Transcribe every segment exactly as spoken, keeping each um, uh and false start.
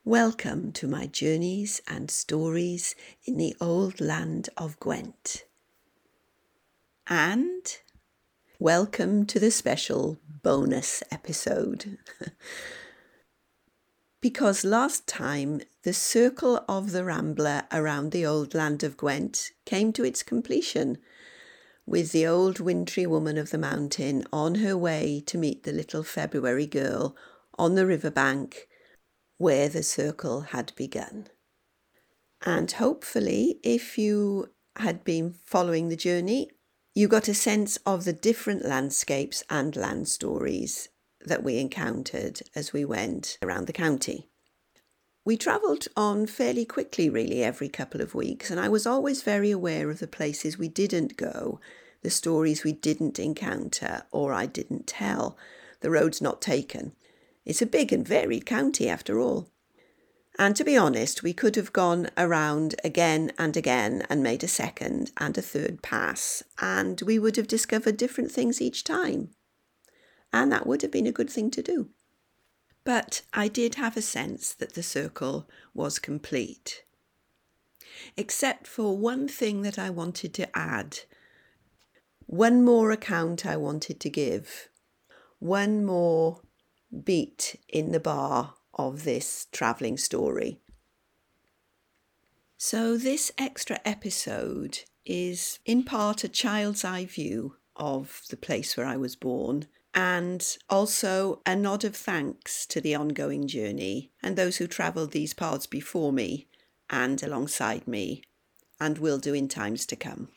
Welcome to my journeys and stories in the old land of Gwent. And welcome to the special bonus episode. Because last time the circle of the Rambler around the old land of Gwent came to its completion, with the old wintry woman of the mountain on her way to meet the little February girl on the riverbank where the circle had begun. And hopefully, if you had been following the journey, you got a sense of the different landscapes and land stories that we encountered as we went around the county. We travelled on fairly quickly, really, every couple of weeks, and I was always very aware of the places we didn't go, the stories we didn't encounter or I didn't tell, the roads not taken. It's a big and varied county after all. And to be honest, we could have gone around again and again and made a second and a third pass, and we would have discovered different things each time. And that would have been a good thing to do. But I did have a sense that the circle was complete. Except for one thing that I wanted to add. One more account I wanted to give. One more beat in the bar of this travelling story. So this extra episode is in part a child's eye view of the place where I was born, and also a nod of thanks to the ongoing journey and those who travelled these paths before me and alongside me, and will do in times to come.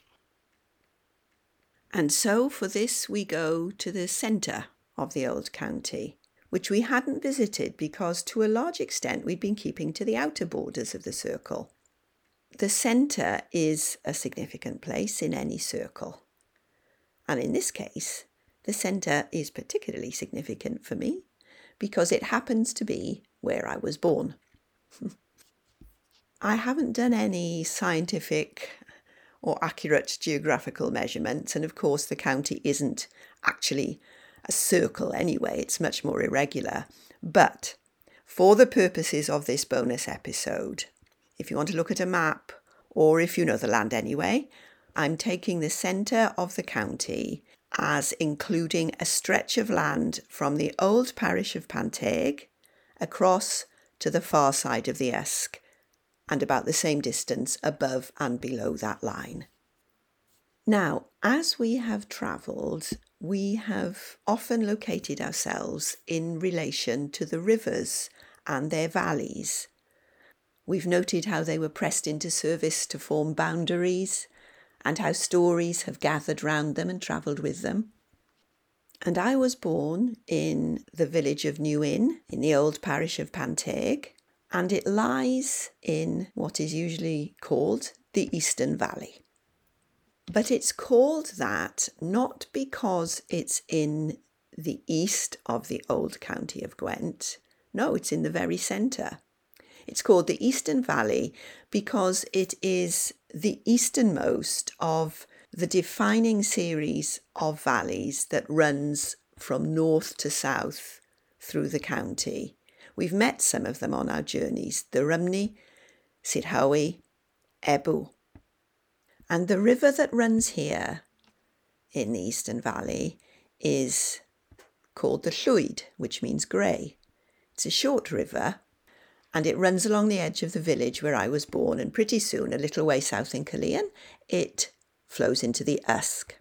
And so for this we go to the centre of the old county, which we hadn't visited because to a large extent we'd been keeping to the outer borders of the circle. The centre is a significant place in any circle. And in this case, the centre is particularly significant for me because it happens to be where I was born. I haven't done any scientific or accurate geographical measurements, and of course the county isn't actually a circle anyway, it's much more irregular. But for the purposes of this bonus episode, if you want to look at a map, or if you know the land anyway, I'm taking the centre of the county as including a stretch of land from the old parish of Panteg across to the far side of the Usk, and about the same distance above and below that line. Now, as we have travelled, we have often located ourselves in relation to the rivers and their valleys. We've noted how they were pressed into service to form boundaries, and how stories have gathered round them and travelled with them. And I was born in the village of New Inn, in the old parish of Panteg, and it lies in what is usually called the Eastern Valley. But it's called that not because it's in the east of the old county of Gwent. No, it's in the very centre. It's called the Eastern Valley because it is the easternmost of the defining series of valleys that runs from north to south through the county. We've met some of them on our journeys, the Rhymney, Sirhowy, Ebw. And the river that runs here in the Eastern Valley is called the Llwyd, which means grey. It's a short river, and it runs along the edge of the village where I was born, and pretty soon, a little way south in Caerleon, it flows into the Usk.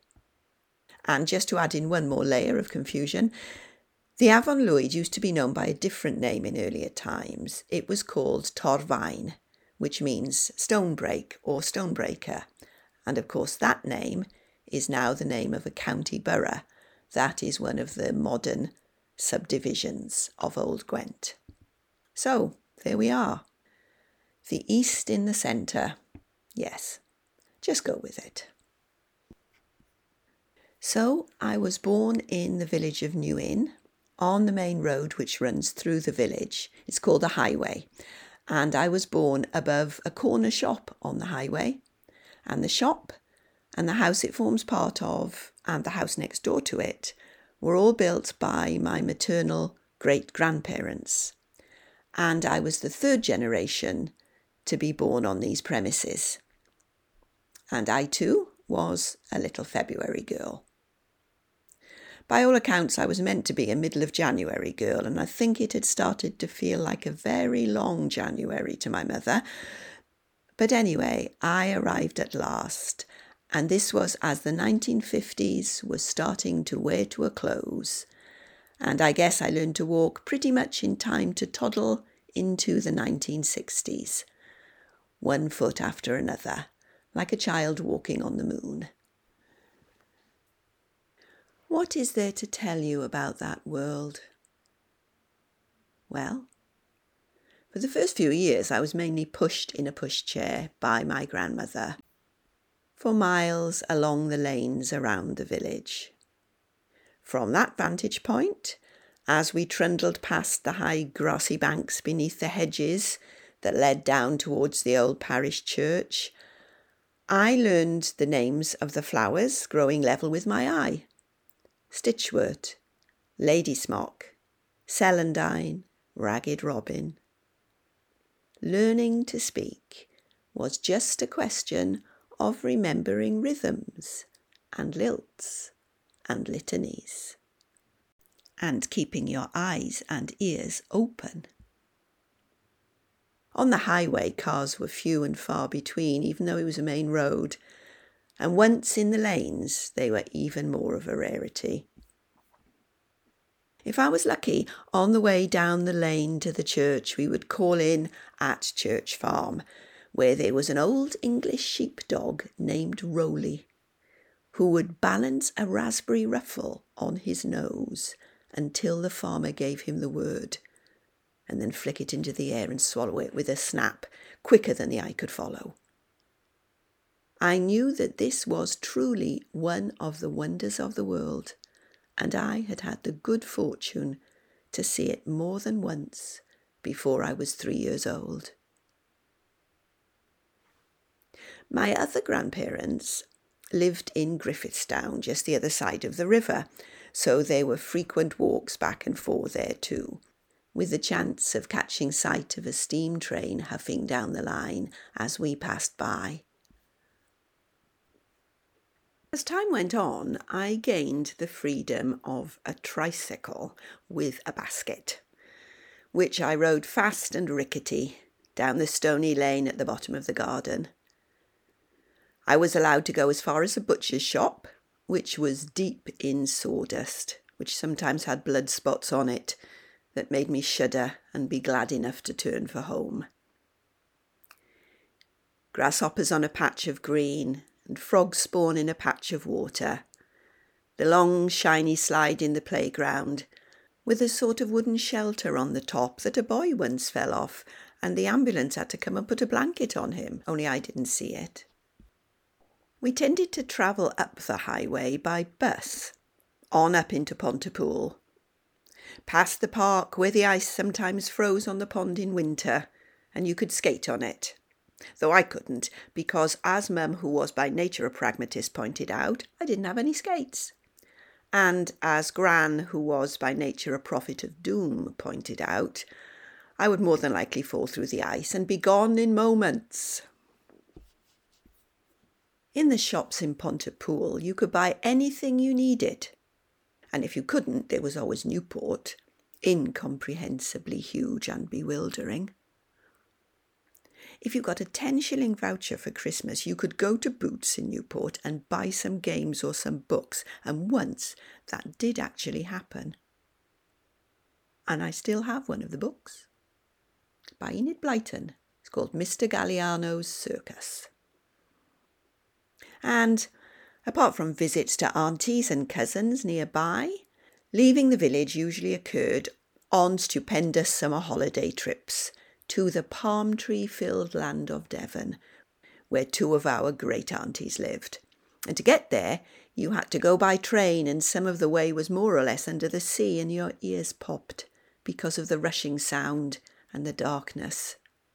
And just to add in one more layer of confusion, the Afon Llwyd used to be known by a different name in earlier times. It was called Torfaen, which means stone break or stonebreaker. And of course that name is now the name of a county borough. That is one of the modern subdivisions of Old Gwent. So, there we are. The east in the centre. Yes, just go with it. So, I was born in the village of New Inn, on the main road which runs through the village. It's called the highway. And I was born above a corner shop on the highway. And the shop and the house it forms part of and the house next door to it were all built by my maternal great-grandparents. and I was the third generation to be born on these premises. And I too was a little February girl. By all accounts, I was meant to be a middle of January girl, and I think it had started to feel like a very long January to my mother. But anyway, I arrived at last, and this was as the nineteen fifties was starting to wear to a close. And I guess I learned to walk pretty much in time to toddle into the nineteen sixties, one foot after another, like a child walking on the moon. What is there to tell you about that world? Well, for the first few years I was mainly pushed in a pushchair by my grandmother for miles along the lanes around the village. From that vantage point, as we trundled past the high grassy banks beneath the hedges that led down towards the old parish church, I learned the names of the flowers growing level with my eye. Stitchwort, lady smock, celandine, ragged robin. Learning to speak was just a question of remembering rhythms and lilts and litanies, and keeping your eyes and ears open. On the highway, cars were few and far between, even though it was a main road, and once in the lanes, they were even more of a rarity. If I was lucky, on the way down the lane to the church, we would call in at Church Farm, where there was an old English sheepdog named Rowley, who would balance a raspberry ruffle on his nose until the farmer gave him the word, and then flick it into the air and swallow it with a snap, quicker than the eye could follow. I knew that this was truly one of the wonders of the world, and I had had the good fortune to see it more than once before I was three years old. My other grandparents lived in Griffithstown, just the other side of the river, so there were frequent walks back and forth there too, with the chance of catching sight of a steam train huffing down the line as we passed by. As time went on, I gained the freedom of a tricycle with a basket, which I rode fast and rickety down the stony lane at the bottom of the garden. I was allowed to go as far as the butcher's shop, which was deep in sawdust, which sometimes had blood spots on it that made me shudder and be glad enough to turn for home. Grasshoppers on a patch of green, and frogs spawn in a patch of water. The long, shiny slide in the playground, with a sort of wooden shelter on the top that a boy once fell off, and the ambulance had to come and put a blanket on him, only I didn't see it. We tended to travel up the highway by bus, on up into Pontypool, past the park where the ice sometimes froze on the pond in winter, and you could skate on it. Though I couldn't, because as Mum, who was by nature a pragmatist, pointed out, I didn't have any skates. And as Gran, who was by nature a prophet of doom, pointed out, I would more than likely fall through the ice and be gone in moments. In the shops in Pontypool, you could buy anything you needed. And if you couldn't, there was always Newport, incomprehensibly huge and bewildering. If you got a ten shilling voucher for Christmas, you could go to Boots in Newport and buy some games or some books, and once that did actually happen. And I still have one of the books, by Enid Blyton. It's called Mister Galliano's Circus. And apart from visits to aunties and cousins nearby, leaving the village usually occurred on stupendous summer holiday trips to the palm tree-filled land of Devon, where two of our great aunties lived. And to get there, you had to go by train, and some of the way was more or less under the sea, and your ears popped because of the rushing sound and the darkness.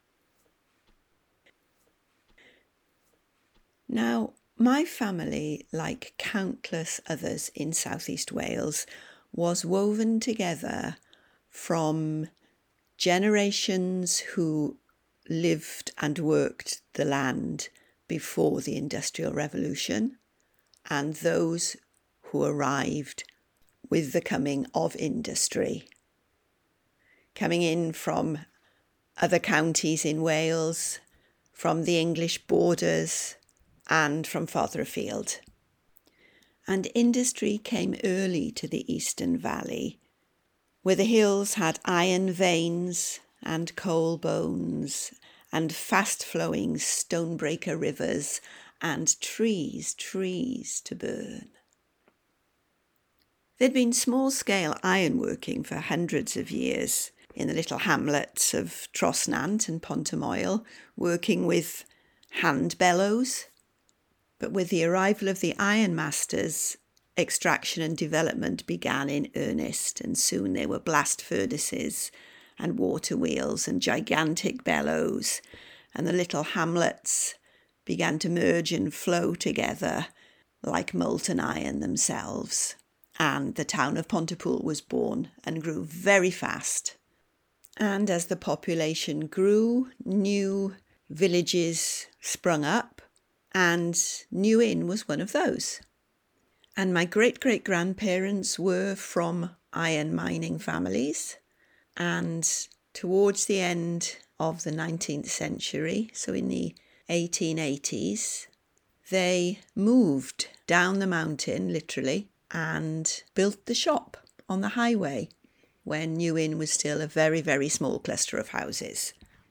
Now, my family, like countless others in South East Wales, was woven together from generations who lived and worked the land before the Industrial Revolution, and those who arrived with the coming of industry, coming in from other counties in Wales, from the English borders, and from farther afield. And industry came early to the Eastern Valley, where the hills had iron veins and coal bones and fast-flowing stonebreaker rivers and trees, trees to burn. There'd been small-scale ironworking for hundreds of years in the little hamlets of Trosnant and Pontymoyle, working with hand bellows. But with the arrival of the ironmasters, extraction and development began in earnest, and soon there were blast furnaces and water wheels and gigantic bellows, and the little hamlets began to merge and flow together like molten iron themselves. And the town of Pontypool was born and grew very fast. And as the population grew, new villages sprung up, and New Inn was one of those. And my great-great-grandparents were from iron mining families, and towards the end of the nineteenth century, so in the eighteen eighties, they moved down the mountain, literally, and built the shop on the highway when New Inn was still a very, very small cluster of houses.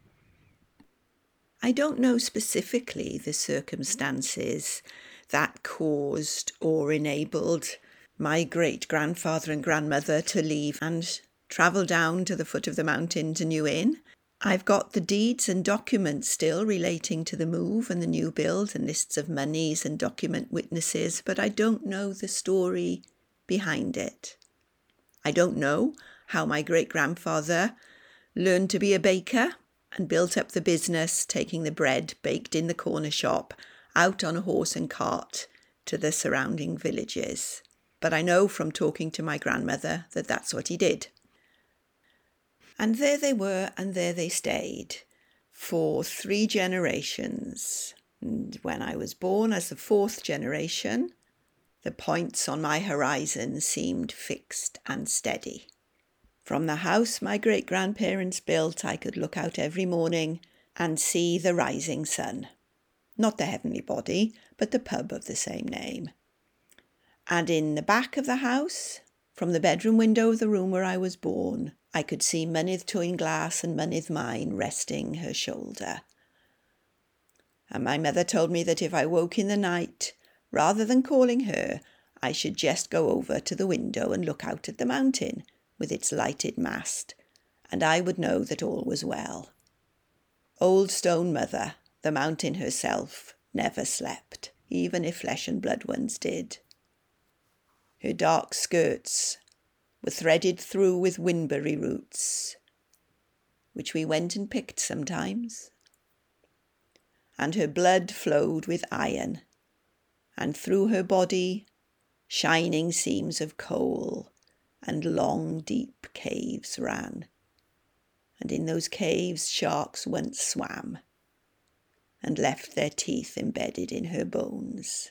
I don't know specifically the circumstances that caused or enabled my great-grandfather and grandmother to leave and travel down to the foot of the mountain to New Inn. I've got the deeds and documents still relating to the move and the new build and lists of moneys and document witnesses, but I don't know the story behind it. I don't know how my great-grandfather learned to be a baker and built up the business, taking the bread baked in the corner shop out on a horse and cart to the surrounding villages. But I know from talking to my grandmother that that's what he did. And there they were, and there they stayed for three generations. And when I was born as the fourth generation, the points on my horizon seemed fixed and steady. From the house my great-grandparents built, I could look out every morning and see the rising sun. Not the heavenly body, but the pub of the same name. And in the back of the house, from the bedroom window of the room where I was born, I could see Mynydd Twynglas and Mynydd Mine resting her shoulder. And my mother told me that if I woke in the night, rather than calling her, I should just go over to the window and look out at the mountain with its lighted mast, and I would know that all was well. Old Stone Mother, the mountain herself, never slept, even if flesh and blood ones did. Her dark skirts were threaded through with whinberry roots, which we went and picked sometimes, and her blood flowed with iron, and through her body shining seams of coal and long deep caves ran, and in those caves sharks once swam and left their teeth embedded in her bones.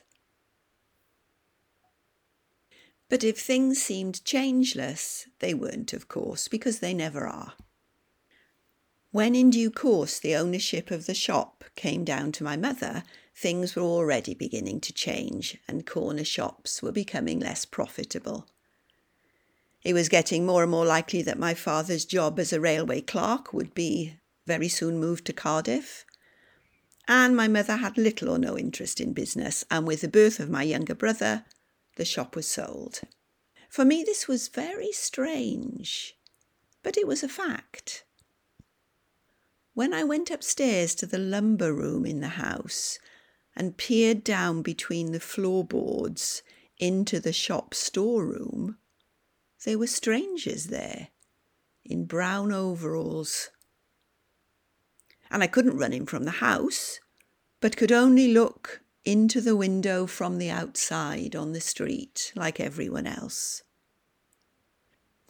But if things seemed changeless, they weren't, of course, because they never are. When in due course the ownership of the shop came down to my mother, things were already beginning to change and corner shops were becoming less profitable. It was getting more and more likely that my father's job as a railway clerk would be very soon moved to Cardiff. And my mother had little or no interest in business, and with the birth of my younger brother, the shop was sold. For me this was very strange, but it was a fact. When I went upstairs to the lumber room in the house and peered down between the floorboards into the shop storeroom, there were strangers there in brown overalls. And I couldn't run in from the house, but could only look into the window from the outside on the street like everyone else.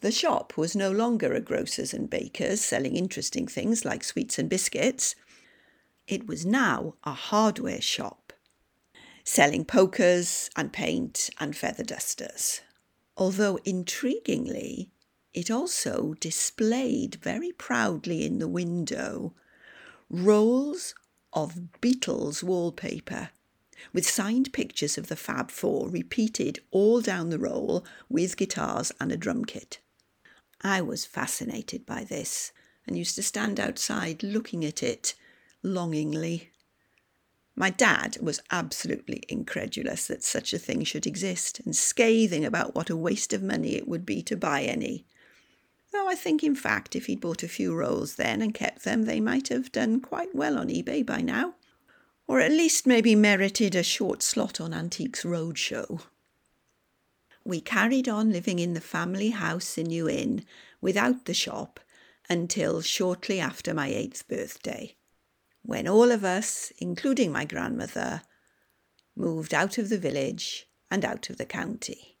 The shop was no longer a grocer's and baker's selling interesting things like sweets and biscuits. It was now a hardware shop, selling pokers and paint and feather dusters. Although intriguingly, it also displayed very proudly in the window rolls of Beatles wallpaper with signed pictures of the Fab Four repeated all down the roll with guitars and a drum kit. I was fascinated by this and used to stand outside looking at it longingly. My dad was absolutely incredulous that such a thing should exist and scathing about what a waste of money it would be to buy any. Though I think, in fact, if he'd bought a few rolls then and kept them, they might have done quite well on eBay by now. Or at least maybe merited a short slot on Antiques Roadshow. We carried on living in the family house in New Inn without the shop until shortly after my eighth birthday, when all of us, including my grandmother, moved out of the village and out of the county.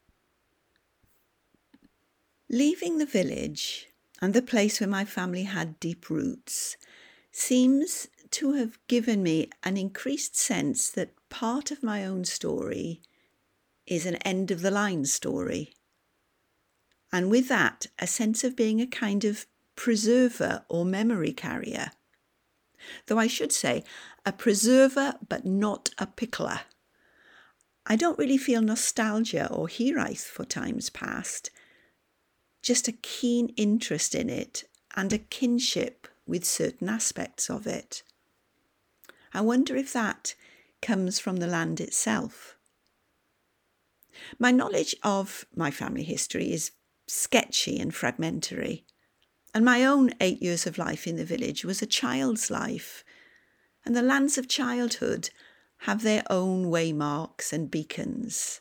Leaving the village and the place where my family had deep roots seems to have given me an increased sense that part of my own story is an end-of-the-line story. And with that, a sense of being a kind of preserver or memory carrier. Though I should say, a preserver but not a pickler. I don't really feel nostalgia or hiraeth for times past, just a keen interest in it and a kinship with certain aspects of it. I wonder if that comes from the land itself. My knowledge of my family history is sketchy and fragmentary, and my own eight years of life in the village was a child's life, and the lands of childhood have their own waymarks and beacons.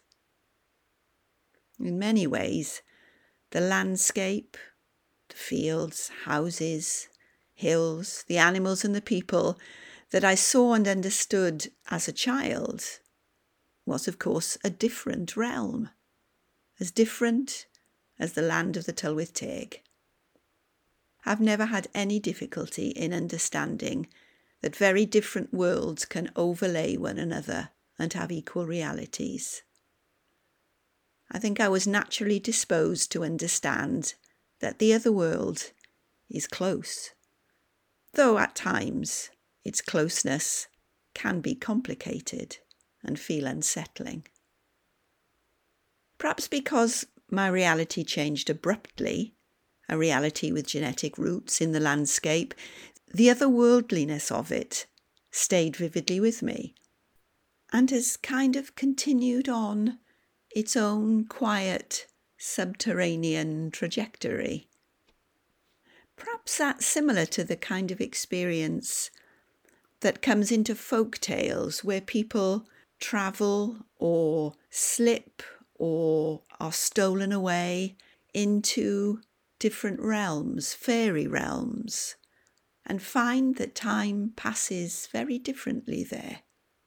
In many ways, the landscape, the fields, houses, hills, the animals and the people that I saw and understood as a child was, of course, a different realm, as different as the land of the Tylwyth Teg. I've never had any difficulty in understanding that very different worlds can overlay one another and have equal realities. I think I was naturally disposed to understand that the other world is close, though at times its closeness can be complicated and feel unsettling. Perhaps because my reality changed abruptly, a reality with genetic roots in the landscape, the otherworldliness of it stayed vividly with me and has kind of continued on its own quiet subterranean trajectory. Perhaps that's similar to the kind of experience that comes into folk tales where people travel or slip or are stolen away into different realms, fairy realms, and find that time passes very differently there.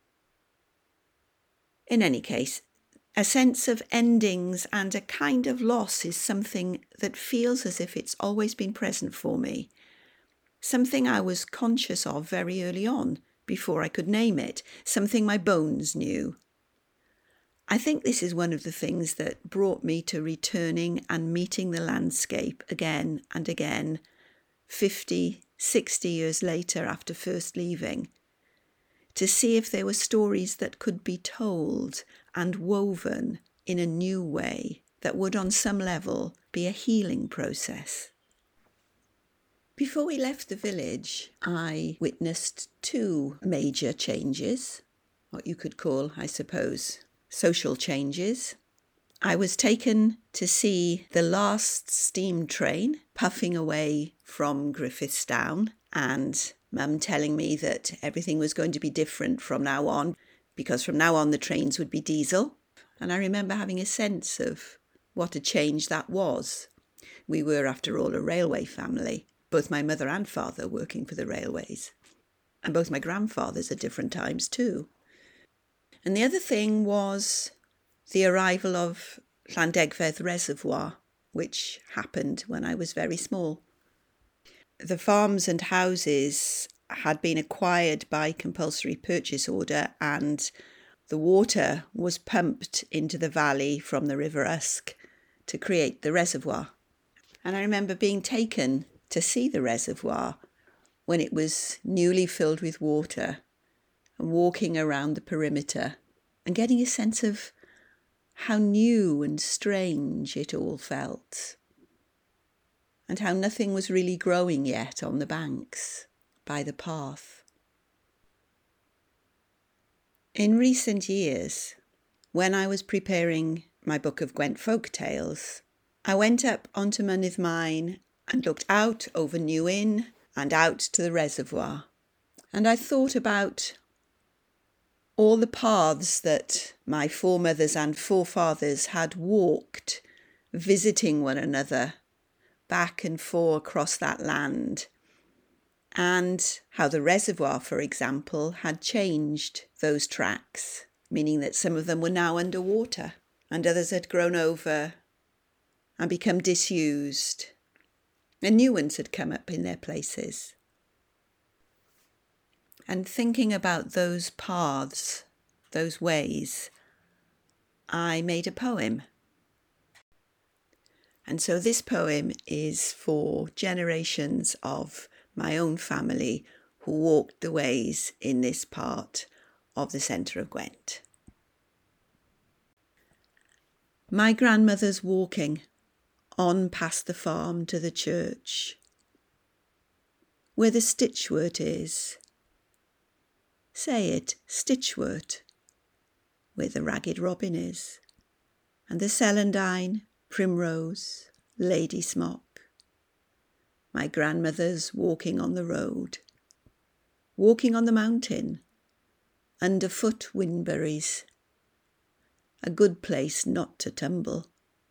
In any case, a sense of endings and a kind of loss is something that feels as if it's always been present for me, something I was conscious of very early on, before I could name it, something my bones knew. I think this is one of the things that brought me to returning and meeting the landscape again and again, fifty, sixty years later after first leaving, to see if there were stories that could be told and woven in a new way that would on some level be a healing process. Before we left the village, I witnessed two major changes, what you could call, I suppose, social changes. I was taken to see the last steam train puffing away from Griffithstown, and Mum telling me that everything was going to be different from now on, because from now on the trains would be diesel. And I remember having a sense of what a change that was. We were, after all, a railway family, both my mother and father working for the railways, and both my grandfathers at different times too. And the other thing was the arrival of Llandegfedd Reservoir which happened when I was very small. The farms and houses had been acquired by compulsory purchase order, and the water was pumped into the valley from the River Usk to create the reservoir. And I remember being taken to see the reservoir when it was newly filled with water, and walking around the perimeter and getting a sense of how new and strange it all felt, and how nothing was really growing yet on the banks by the path. In recent years, when I was preparing my book of Gwent folk tales, I went up onto Mynydd Mine and looked out over New Inn and out to the reservoir, and I thought about all the paths that my foremothers and forefathers had walked, visiting one another back and forth across that land, and how the reservoir, for example, had changed those tracks, meaning that some of them were now underwater and others had grown over and become disused, and new ones had come up in their places. And thinking about those paths, those ways, I made a poem. And so this poem is for generations of my own family who walked the ways in this part of the centre of Gwent. My grandmother's walking on past the farm to the church, where the stitchwort is. Say it, stitchwort, where the ragged robin is, and the celandine, primrose, lady smock. My grandmother's walking on the road, walking on the mountain, underfoot whinberries, a good place not to tumble.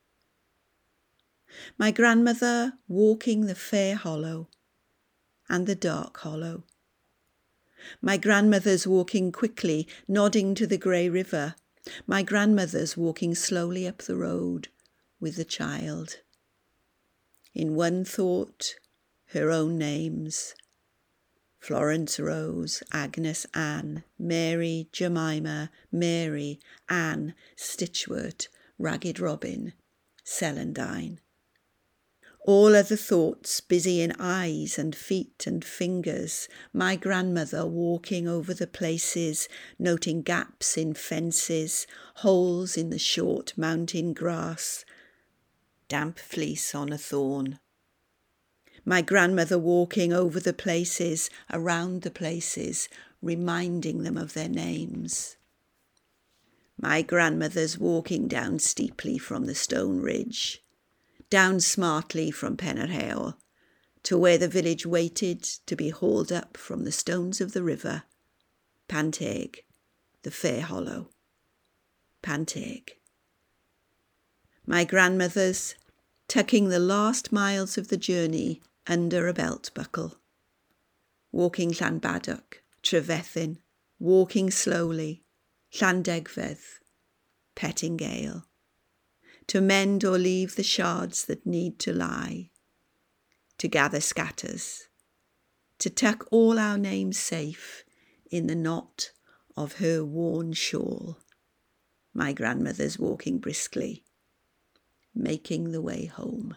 My grandmother walking the fair hollow and the dark hollow. My grandmother's walking quickly, nodding to the grey river. My grandmother's walking slowly up the road with the child. In one thought, her own names. Florence Rose, Agnes Anne, Mary Jemima, Mary, Anne, Stitchwort, Ragged Robin, Celandine. All other thoughts busy in eyes and feet and fingers, my grandmother walking over the places, noting gaps in fences, holes in the short mountain grass, damp fleece on a thorn. My grandmother walking over the places, around the places, reminding them of their names. My grandmother's walking down steeply from the stone ridge, down smartly from Penarheol, to where the village waited to be hauled up from the stones of the river, Panteg, the fair hollow, Panteg. My grandmother's tucking the last miles of the journey under a belt buckle, walking Llanbadog, Trefethin, walking slowly, Llandegfedd, Pettingale, to mend or leave the shards that need to lie, to gather scatters, to tuck all our names safe in the knot of her worn shawl. My grandmother's walking briskly, making the way home.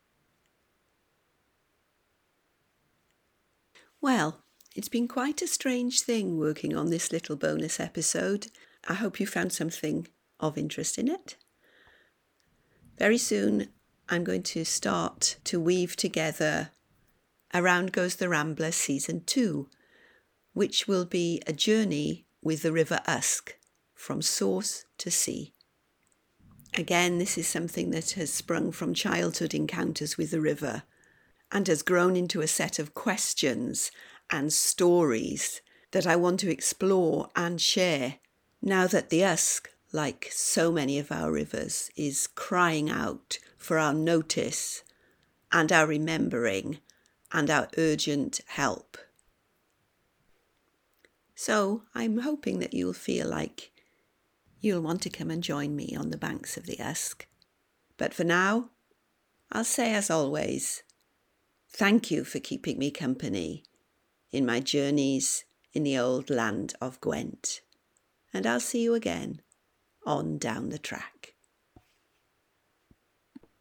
Well, it's been quite a strange thing working on this little bonus episode. I hope you found something of interest in it. Very soon, I'm going to start to weave together Around Goes the Rambler Season two, which will be a journey with the River Usk from source to sea. Again, this is something that has sprung from childhood encounters with the river and has grown into a set of questions and stories that I want to explore and share now that the Usk, like so many of our rivers, is crying out for our notice and our remembering and our urgent help. So I'm hoping that you'll feel like you'll want to come and join me on the banks of the Usk. But for now, I'll say as always, thank you for keeping me company in my journeys in the old land of Gwent, and I'll see you again on Down the Track.